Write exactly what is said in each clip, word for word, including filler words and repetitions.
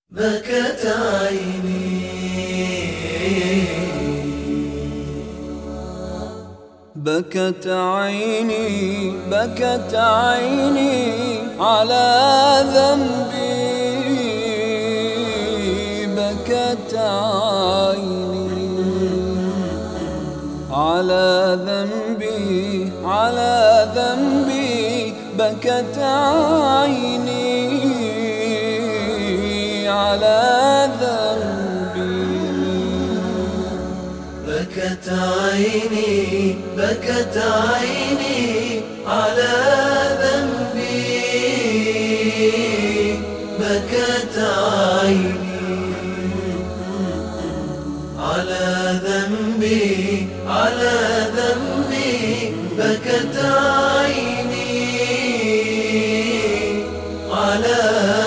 بكت عيني بكت عيني بكت عيني على ذنبي بكت عيني على ذنبي على ذنبي بكت عيني على ذنبي بكت عيني بكت عيني على ذنبي بكت عيني على ذنبي على ذنبي بكت عيني على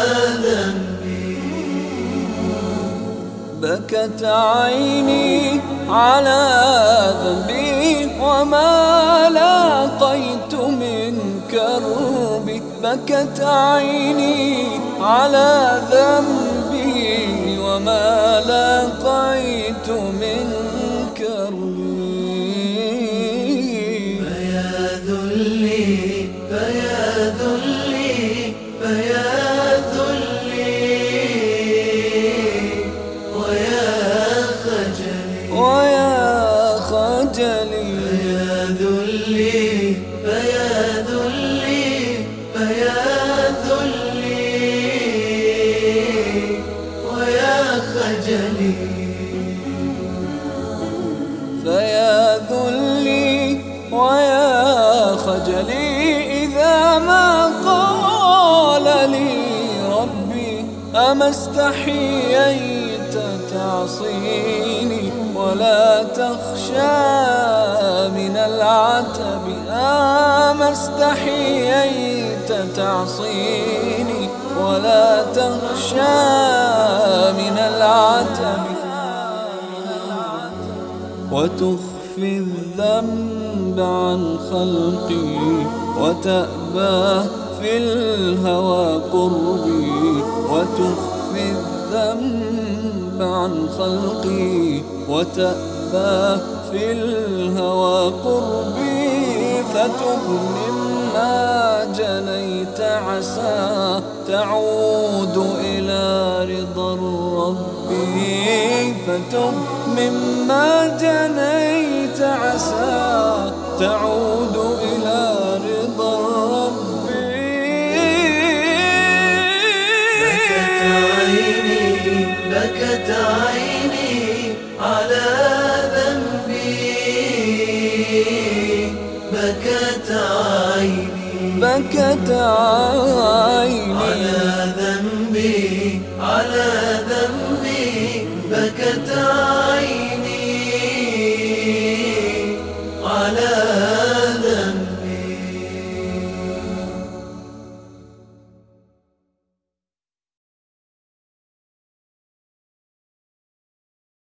بكت عيني على ذنبي وما لاقيت من كربي بكت عيني على ذنبي وما لاقيت من كربي فيا ذلي فيا ذلي فيا ويا خجلي فيا ذلي فيا ذلي فيا ذلي ويا خجلي فيا ذلي ويا خجلي إذا ما قال لي ربي أما استحييت تعصيني ولا تخشى من العتب أما استحييت تعصيني ولا تخشى من العتب وتخفي الذنب عن خلقي وتأبى في الهوى قربي وتخفي الذنب عن خلقي وتأبى في الهوى قربي فتب مما جنيت عسى تعود إلى رضا ربي فتب مما جنيت عسى تعود إلى رضا ربي بكت عيني بكت عيني على ذنبي بكت عيني بكت عيني على ذنبي على ذنبي بكت عيني